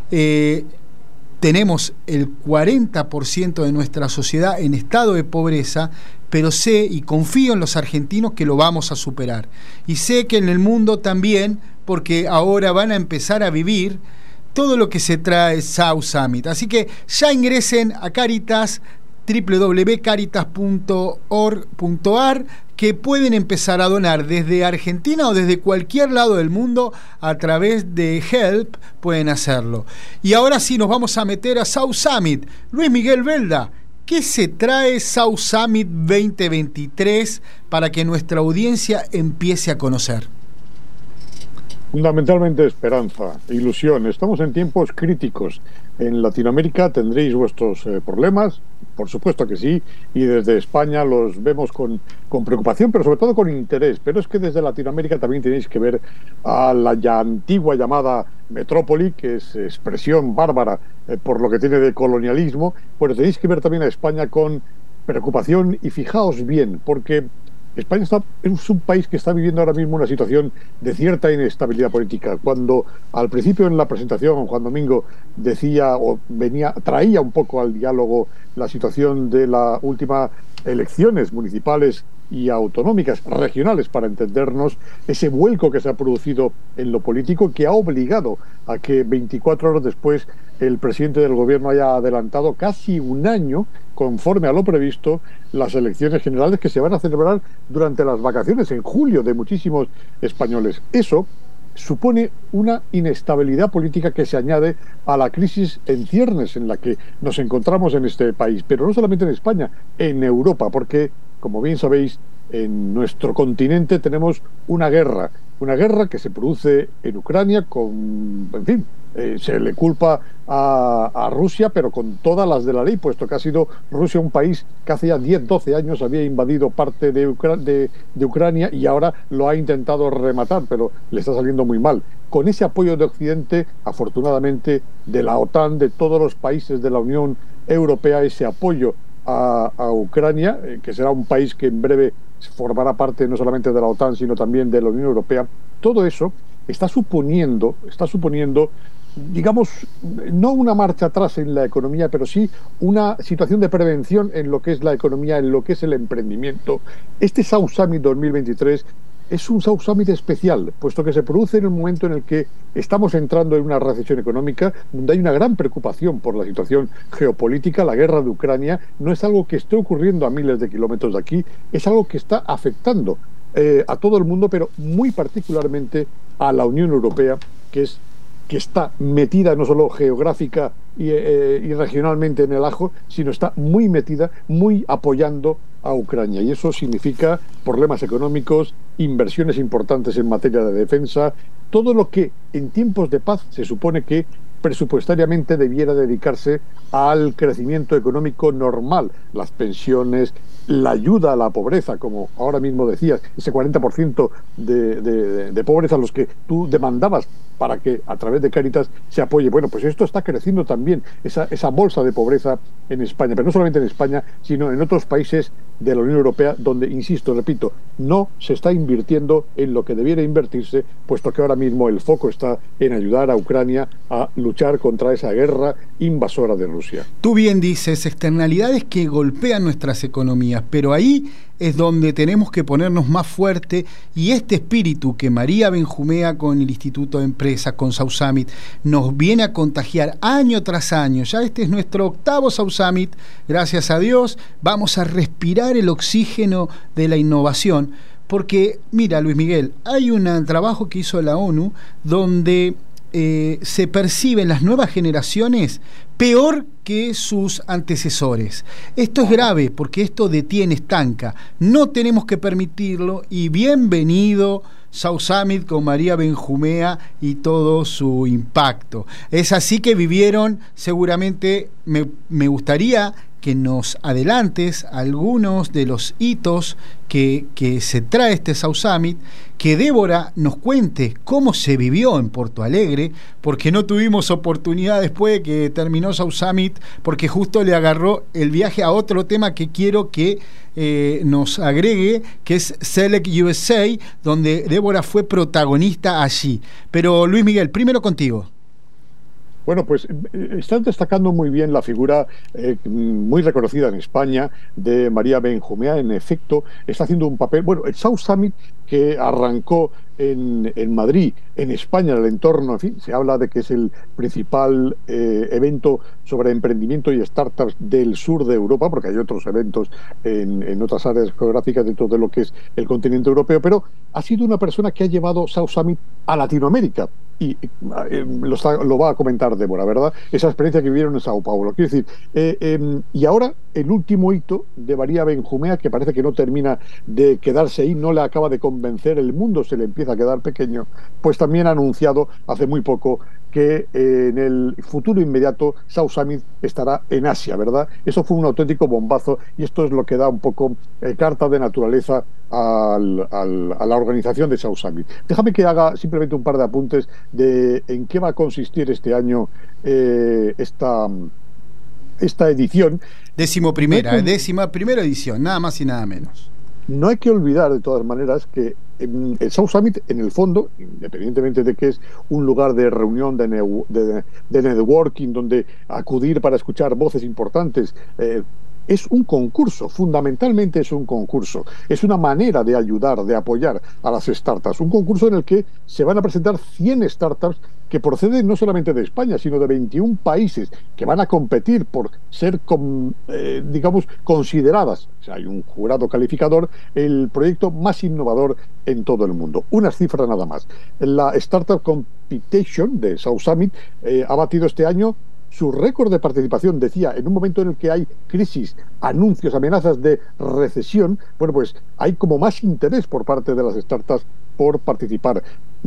Eh, tenemos el cuarenta por ciento de nuestra sociedad en estado de pobreza, pero sé y confío en los argentinos que lo vamos a superar. Y sé que en el mundo también, porque ahora van a empezar a vivir todo lo que se trae South Summit. Así que ya ingresen a Cáritas, doble u doble u doble u punto caritas punto org punto a r, que pueden empezar a donar desde Argentina o desde cualquier lado del mundo a través de Help, pueden hacerlo. Y ahora sí nos vamos a meter a South Summit. Luis Miguel Belda, ¿qué se trae South Summit veinte veintitrés para que nuestra audiencia empiece a conocer? Fundamentalmente esperanza, ilusión. Estamos en tiempos críticos. En Latinoamérica tendréis vuestros eh, problemas, por supuesto que sí, y desde España los vemos con, con preocupación, pero sobre todo con interés. Pero es que desde Latinoamérica también tenéis que ver a la ya antigua llamada metrópoli, que es expresión bárbara eh, por lo que tiene de colonialismo. Bueno, tenéis que ver también a España con preocupación y fijaos bien, porque España está, es un país que está viviendo ahora mismo una situación de cierta inestabilidad política. Cuando al principio en la presentación Juan Domingo decía o venía traía un poco al diálogo la situación de las últimas elecciones municipales y autonómicas, regionales para entendernos, ese vuelco que se ha producido en lo político que ha obligado a que veinticuatro horas después el presidente del gobierno haya adelantado casi un año, conforme a lo previsto, las elecciones generales que se van a celebrar durante las vacaciones en julio de muchísimos españoles. Eso supone una inestabilidad política que se añade a la crisis en ciernes en la que nos encontramos en este país, pero no solamente en España, en Europa, porque, como bien sabéis, en nuestro continente tenemos una guerra, una guerra que se produce en Ucrania con, en fin, eh, se le culpa a, a Rusia, pero con todas las de la ley, puesto que ha sido Rusia un país que hace ya diez, doce años había invadido parte de, Ucra de, de Ucrania y ahora lo ha intentado rematar, pero le está saliendo muy mal. Con ese apoyo de Occidente, afortunadamente, de la OTAN, de todos los países de la Unión Europea, ese apoyo a, a Ucrania, eh, que será un país que en breve formará parte no solamente de la OTAN, sino también de la Unión Europea, todo eso está suponiendo, está suponiendo, digamos, no una marcha atrás en la economía, pero sí una situación de prevención en lo que es la economía, en lo que es el emprendimiento. Este South Summit dos mil veintitrés es un South Summit especial, puesto que se produce en el momento en el que estamos entrando en una recesión económica, donde hay una gran preocupación por la situación geopolítica. La guerra de Ucrania no es algo que esté ocurriendo a miles de kilómetros de aquí, es algo que está afectando eh, a todo el mundo, pero muy particularmente a la Unión Europea, que es que está metida no solo geográfica y, eh, y regionalmente en el ajo, sino está muy metida, muy apoyando a Ucrania. Y eso significa problemas económicos, inversiones importantes en materia de defensa, todo lo que en tiempos de paz se supone que presupuestariamente debiera dedicarse al crecimiento económico normal, las pensiones, la ayuda a la pobreza, como ahora mismo decías, ese cuarenta por ciento de, de, de pobreza a los que tú demandabas para que a través de Cáritas se apoye. Bueno, pues esto está creciendo también, esa, esa bolsa de pobreza en España, pero no solamente en España, sino en otros países de la Unión Europea, donde, insisto, repito, no se está invirtiendo en lo que debiera invertirse, puesto que ahora mismo el foco está en ayudar a Ucrania a luchar contra esa guerra invasora de Rusia. Tú bien dices, externalidades que golpean nuestras economías, pero ahí es donde tenemos que ponernos más fuerte, y este espíritu que María Benjumea con el Instituto de Empresa, con South Summit, nos viene a contagiar año tras año. Ya este es nuestro octavo South Summit, gracias a Dios, vamos a respirar el oxígeno de la innovación, porque mira, Luis Miguel, hay un trabajo que hizo la ONU donde Eh, se perciben las nuevas generaciones peor que sus antecesores. Esto es grave porque esto detiene, estanca. No tenemos que permitirlo, y bienvenido South Summit con María Benjumea y todo su impacto. Es así que vivieron, seguramente me, me gustaría que nos adelantes algunos de los hitos que, que se trae este South Summit, que Débora nos cuente cómo se vivió en Porto Alegre, porque no tuvimos oportunidad después de que terminó South Summit, porque justo le agarró el viaje a otro tema que quiero que eh, nos agregue, que es Select U S A, donde Débora fue protagonista allí. Pero Luis Miguel, primero contigo. Bueno, pues estás destacando muy bien la figura eh, muy reconocida en España de María Benjumea. En efecto, está haciendo un papel. Bueno, el South Summit, que arrancó en, en Madrid, en España, en el entorno, en fin, se habla de que es el principal eh, evento sobre emprendimiento y startups del sur de Europa, porque hay otros eventos en, en otras áreas geográficas dentro de lo que es el continente europeo, pero ha sido una persona que ha llevado South Summit a Latinoamérica. Y eh, lo, está, lo va a comentar Débora, ¿verdad? Esa experiencia que vivieron en Sao Paulo. Quiero decir, eh, eh, y ahora el último hito de María Benjumea, que parece que no termina de quedarse ahí, no le acaba de convencer, el mundo se le empieza a quedar pequeño, pues también ha anunciado hace muy poco que eh, en el futuro inmediato South Summit estará en Asia, ¿verdad? Eso fue un auténtico bombazo, y esto es lo que da un poco eh, carta de naturaleza al, al, a la organización de South Summit. Déjame que haga simplemente un par de apuntes de en qué va a consistir este año eh, esta, esta edición. Décimo primera, no que, décima primera edición, nada más y nada menos. No hay que olvidar, de todas maneras, que el South Summit, en el fondo, independientemente de que es un lugar de reunión, de, de, de networking, donde acudir para escuchar voces importantes, eh, es un concurso, fundamentalmente es un concurso, es una manera de ayudar, de apoyar a las startups, un concurso en el que se van a presentar cien startups que proceden no solamente de España, sino de veintiún países que van a competir por ser, con, eh, digamos, consideradas, o sea, hay un jurado calificador, el proyecto más innovador en todo el mundo. Unas cifras nada más. La Startup Competition de South Summit eh, ha batido este año su récord de participación. Decía, en un momento en el que hay crisis, anuncios, amenazas de recesión, bueno, pues hay como más interés por parte de las startups por participar.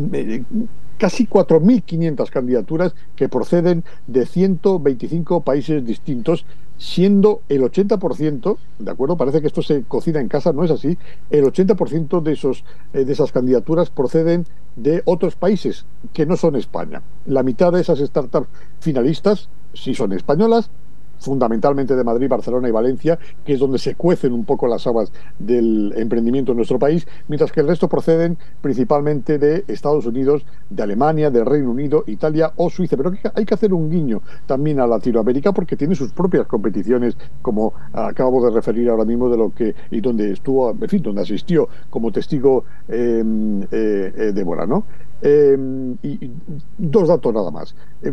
Casi cuatro mil quinientas candidaturas que proceden de ciento veinticinco países distintos, siendo el ochenta por ciento, de acuerdo, parece que esto se cocina en casa, no es así, el ochenta por ciento de, esos, eh, de esas candidaturas proceden de otros países que no son España. La mitad de esas startups finalistas sí son españolas, fundamentalmente de Madrid, Barcelona y Valencia, que es donde se cuecen un poco las habas del emprendimiento en nuestro país, mientras que el resto proceden principalmente de Estados Unidos, de Alemania, del Reino Unido, Italia o Suiza. Pero hay que hacer un guiño también a Latinoamérica porque tiene sus propias competiciones, como acabo de referir ahora mismo, de lo que y donde estuvo, en fin, donde asistió como testigo eh, eh, eh, Débora, ¿no? Eh, y, y dos datos nada más. Eh,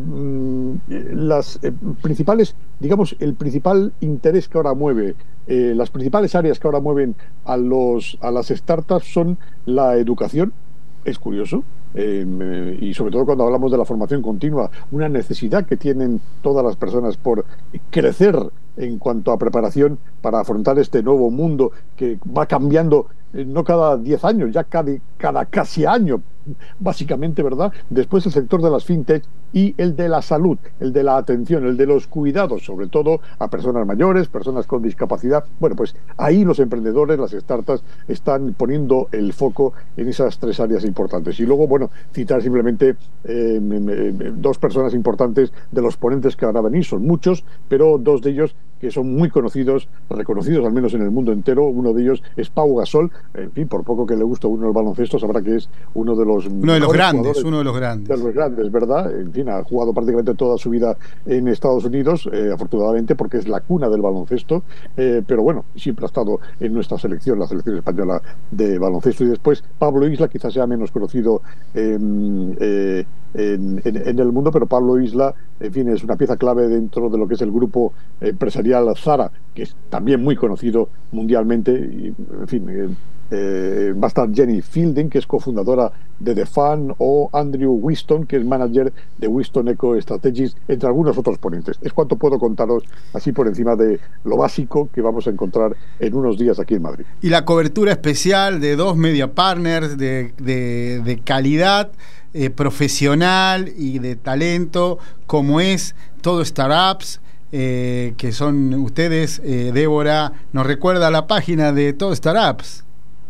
las eh, principales, digamos, el principal interés que ahora mueve, eh, las principales áreas que ahora mueven a los a las startups son la educación. Es curioso. Eh, y sobre todo cuando hablamos de la formación continua, una necesidad que tienen todas las personas por crecer en cuanto a preparación para afrontar este nuevo mundo que va cambiando, eh, no cada diez años, ya cada, cada casi año, básicamente, ¿verdad? Después el sector de las fintech y el de la salud, el de la atención, el de los cuidados, sobre todo a personas mayores, personas con discapacidad. Bueno, pues ahí los emprendedores, las startups, están poniendo el foco en esas tres áreas importantes. Y luego, bueno, citar simplemente eh, dos personas importantes de los ponentes que van a venir, son muchos, pero dos de ellos que son muy conocidos, reconocidos al menos en el mundo entero. Uno de ellos es Pau Gasol, en fin, por poco que le guste a uno el baloncesto, sabrá que es uno de los uno de los grandes, uno de los grandes. De los grandes, ¿verdad? En fin, ha jugado prácticamente toda su vida en Estados Unidos, eh, afortunadamente, porque es la cuna del baloncesto, eh, pero bueno, siempre ha estado en nuestra selección, la selección española de baloncesto. Y después Pablo Isla, quizás sea menos conocido eh, eh, En, en, en el mundo, pero Pablo Isla, en fin, es una pieza clave dentro de lo que es el grupo empresarial Zara, que es también muy conocido mundialmente. Y, en fin, eh, eh, va a estar Jenny Fielding, que es cofundadora de The Fund, o Andrew Winston, que es manager de Winston Eco Strategies, entre algunos otros ponentes. Es cuanto puedo contaros así por encima de lo básico que vamos a encontrar en unos días aquí en Madrid. Y la cobertura especial de dos media partners de, de, de calidad, Eh, profesional y de talento, como es Todo Startups, eh, que son ustedes. eh, Débora nos recuerda la página de Todo Startups.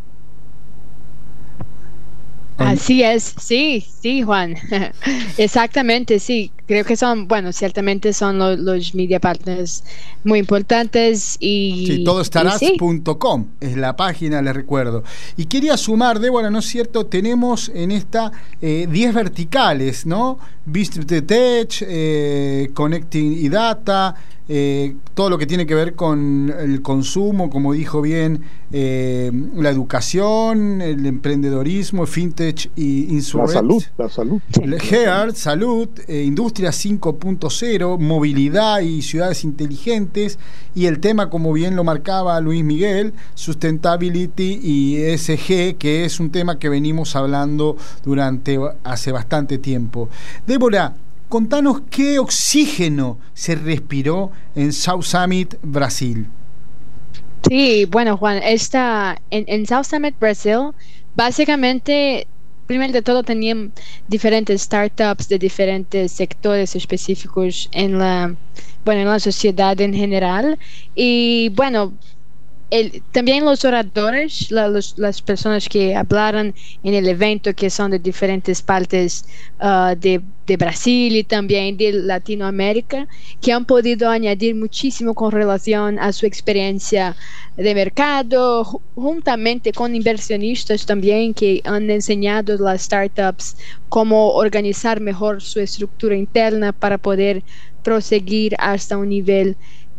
Así es, sí, sí, Juan. Exactamente, sí. Creo que son, bueno, ciertamente son lo, los media partners muy importantes y... Sí, todo startups punto com sí. Es la página, les recuerdo. Y quería sumar, Débora, ¿no es cierto? Tenemos en esta eh, diez verticales, ¿no? Business Tech, eh, Connecting y Data, eh, todo lo que tiene que ver con el consumo, como dijo bien, eh, la educación, el emprendedorismo, fintech y insurance. La salud, la salud. Health, salud, eh, industria cinco punto cero, movilidad y ciudades inteligentes, y el tema, como bien lo marcaba Luis Miguel, sustainability y E S G, que es un tema que venimos hablando durante hace bastante tiempo. Débora, contanos qué oxígeno se respiró en South Summit, Brasil. Sí, bueno, Juan, esta, en, en South Summit, Brasil, básicamente, primero de todo, tenían diferentes startups de diferentes sectores específicos en la, bueno, en la sociedad en general. Y bueno, el, también los oradores, la, los, las personas que hablaron en el evento, que son de diferentes partes uh, de, de Brasil y también de Latinoamérica, que han podido añadir muchísimo con relación a su experiencia de mercado, juntamente con inversionistas también que han enseñado a las startups cómo organizar mejor su estructura interna para poder proseguir hasta un nivel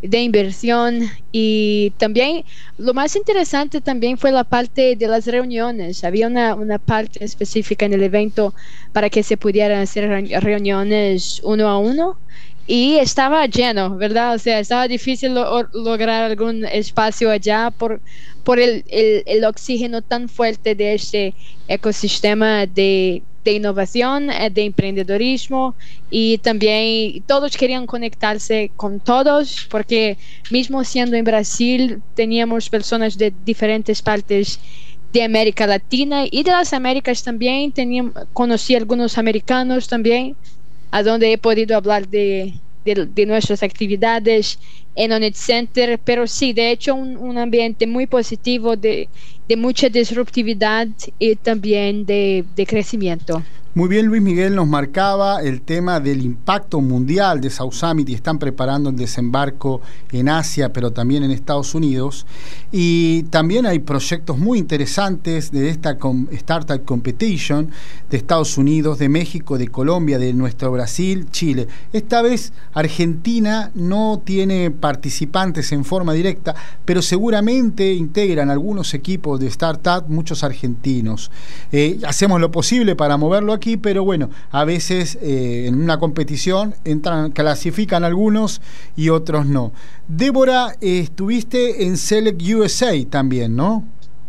de inversión. Y también lo más interesante también fue la parte de las reuniones. Había una, una parte específica en el evento para que se pudieran hacer reuniones uno a uno y estaba lleno, ¿verdad? O sea, estaba difícil lo, lograr algún espacio allá por, por el, el, el oxígeno tan fuerte de este ecosistema de de innovación, de emprendedorismo, y también todos querían conectarse con todos, porque mismo siendo en Brasil teníamos personas de diferentes partes de América Latina y de las Américas también. Teníamos, conocí algunos americanos también, a donde he podido hablar de, de, de nuestras actividades en Onit Center, pero sí, de hecho un, un ambiente muy positivo de, de mucha disruptividad y también de, de crecimiento. Muy bien, Luis Miguel nos marcaba el tema del impacto mundial de South Summit, y están preparando el desembarco en Asia, pero también en Estados Unidos. Y también hay proyectos muy interesantes de esta Startup Competition de Estados Unidos, de México, de Colombia, de nuestro Brasil, Chile. Esta vez Argentina no tiene participantes en forma directa, pero seguramente integran algunos equipos de startup, muchos argentinos. Eh, hacemos lo posible para moverlo aquí, pero bueno, a veces eh, en una competición entran, clasifican algunos y otros no. Débora, eh, estuviste en Select U S A también, ¿no?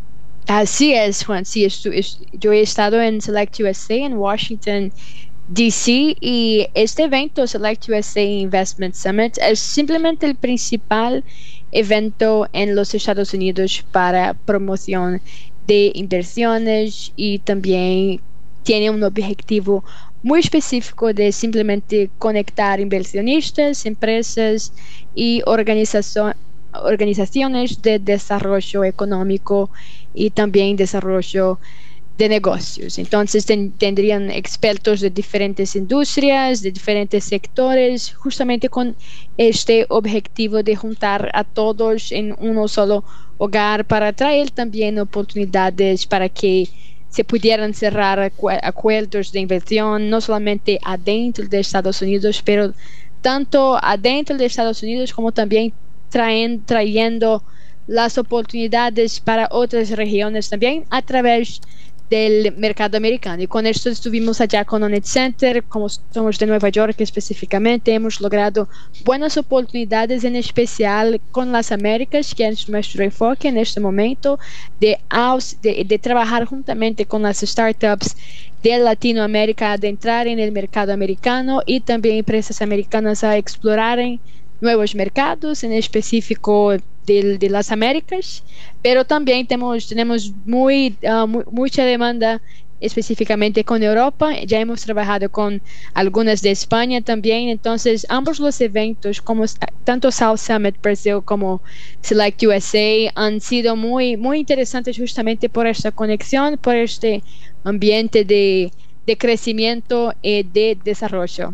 Así es, Juan. Sí, estu- est- yo he estado en Select U S A en Washington D C, y este evento, Select U S A Investment Summit, es simplemente el principal evento en los Estados Unidos para promoción de inversiones, y también tiene un objetivo muy específico de simplemente conectar inversionistas, empresas y organización, organizaciones de desarrollo económico y también desarrollo de negocios. Entonces ten, tendrían expertos de diferentes industrias, de diferentes sectores, justamente con este objetivo de juntar a todos en uno solo hogar, para traer también oportunidades para que se pudieran cerrar acu- acuerdos de inversión, no solamente adentro de Estados Unidos, pero tanto adentro de Estados Unidos como también traen, trayendo las oportunidades para otras regiones también a través del mercado americano. Y con esto estuvimos allá con Onit Center, como somos de Nueva York específicamente, hemos logrado buenas oportunidades, en especial con las Américas, que es nuestro enfoque en este momento, de, de, de trabajar juntamente con las startups de Latinoamérica, a entrar en el mercado americano, y también empresas americanas a explorar nuevos mercados, en específico de, de las Américas, pero también tenemos, tenemos muy, uh, muy, mucha demanda específicamente con Europa. Ya hemos trabajado con algunas de España también. Entonces ambos los eventos, como tanto South Summit Brasil como Select U S A, han sido muy, muy interesantes justamente por esta conexión, por este ambiente de, de crecimiento y de desarrollo.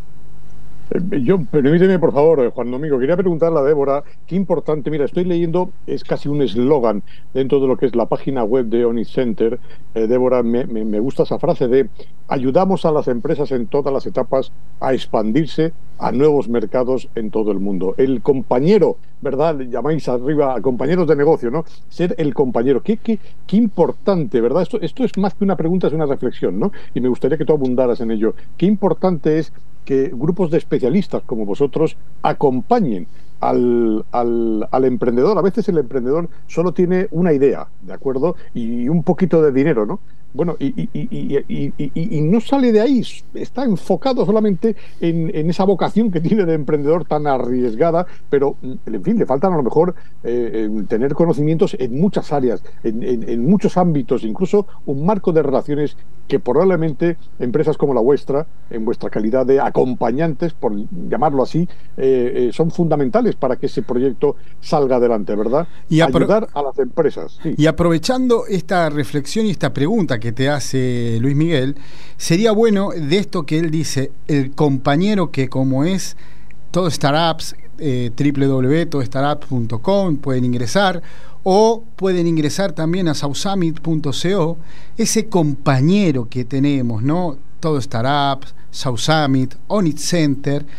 Yo, permíteme por favor, Juan Domingo, quería preguntarle a Débora, qué importante, mira, estoy leyendo, es casi un eslogan dentro de lo que es la página web de Onit Center. eh, Débora, me, me, me gusta esa frase de: ayudamos a las empresas en todas las etapas a expandirse a nuevos mercados en todo el mundo. El compañero, ¿verdad? Le llamáis arriba a compañeros de negocio, ¿no? Ser el compañero, qué, qué, qué importante, ¿verdad? Esto, esto es más que una pregunta, es una reflexión, ¿no? Y me gustaría que tú abundaras en ello. Qué importante es que grupos de especialistas como vosotros acompañen al, al, al emprendedor. A veces el emprendedor solo tiene una idea, ¿de acuerdo? Y un poquito de dinero, ¿no? Bueno, y, y, y, y, y, y no sale de ahí, está enfocado solamente en, en esa vocación que tiene de emprendedor tan arriesgada, pero, en fin, le faltan a lo mejor eh, tener conocimientos en muchas áreas, en, en, en muchos ámbitos, incluso un marco de relaciones que probablemente empresas como la vuestra, en vuestra calidad de acompañantes, por llamarlo así, eh, eh, son fundamentales para que ese proyecto salga adelante, ¿verdad? Y ayudar a las empresas. Sí. Y aprovechando esta reflexión y esta pregunta que te hace Luis Miguel, sería bueno de esto que él dice, el compañero que, como es Todo Startups, eh, doble u doble u doble u punto todo startups punto com, pueden ingresar, o pueden ingresar también a south summit punto co, ese compañero que tenemos, ¿no? Todo Startups, South Summit, Onit Center,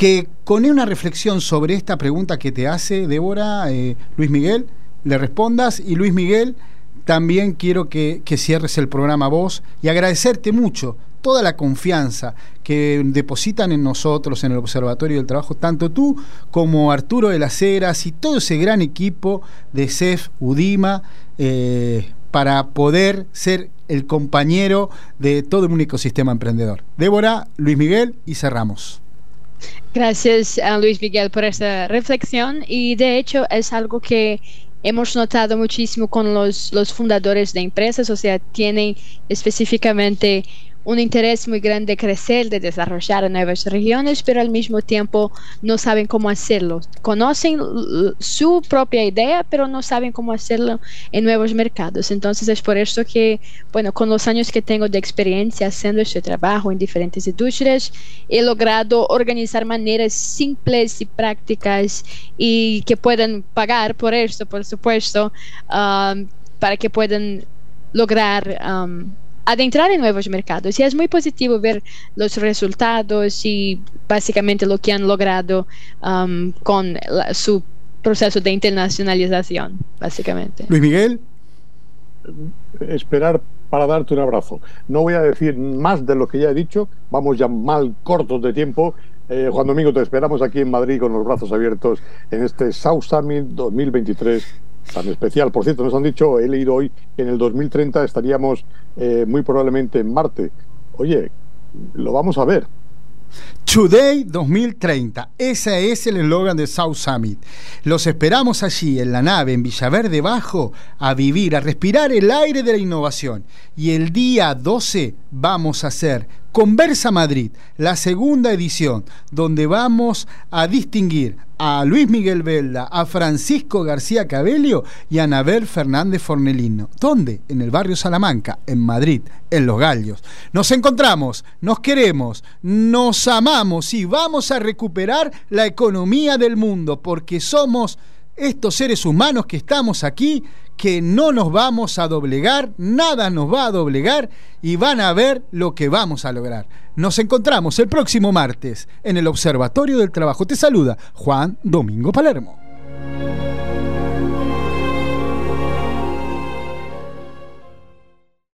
que con una reflexión sobre esta pregunta que te hace Débora, eh, Luis Miguel, le respondas. Y Luis Miguel, también quiero que, que cierres el programa vos y agradecerte mucho toda la confianza que depositan en nosotros, en el Observatorio del Trabajo, tanto tú como Arturo de las Heras y todo ese gran equipo de C E F UDIMA, eh, para poder ser el compañero de todo un ecosistema emprendedor. Débora, Luis Miguel, y cerramos. Gracias a Luis Miguel por esta reflexión, y de hecho es algo que hemos notado muchísimo con los, los fundadores de empresas, o sea, tienen específicamente un interés muy grande de crecer, de desarrollar nuevas regiones, pero al mismo tiempo no saben cómo hacerlo. Conocen su propia idea, pero no saben cómo hacerlo en nuevos mercados. Entonces es por eso que, bueno, con los años que tengo de experiencia haciendo este trabajo en diferentes industrias, he logrado organizar maneras simples y prácticas y que puedan pagar por esto, por supuesto, um, para que puedan lograr um, adentrar en nuevos mercados. Y es muy positivo ver los resultados y básicamente lo que han logrado um, con la, su proceso de internacionalización, básicamente. Luis Miguel. Esperar para darte un abrazo. No voy a decir más de lo que ya he dicho, vamos ya mal cortos de tiempo. Eh, Juan Domingo, te esperamos aquí en Madrid con los brazos abiertos en este South Summit dos mil veintitrés tan especial. Por cierto, nos han dicho, he leído hoy, que en el dos mil treinta estaríamos eh, muy probablemente en Marte. Oye, lo vamos a ver. Today dos mil treinta, ese es el eslogan de South Summit. Los esperamos allí en la nave en Villaverde Bajo a vivir, a respirar el aire de la innovación. Y el día doce vamos a hacer Conversa Madrid, la segunda edición, donde vamos a distinguir a Luis Miguel Belda, a Francisco García Cabello y a Anabel Fernández Fornelino. ¿Dónde? En el barrio Salamanca, en Madrid, en Los Gallos. Nos encontramos, nos queremos, nos amamos y vamos a recuperar la economía del mundo, porque somos estos seres humanos que estamos aquí, que no nos vamos a doblegar, nada nos va a doblegar, y van a ver lo que vamos a lograr. Nos encontramos el próximo martes en el Observatorio del Trabajo. Te saluda Juan Domingo Palermo.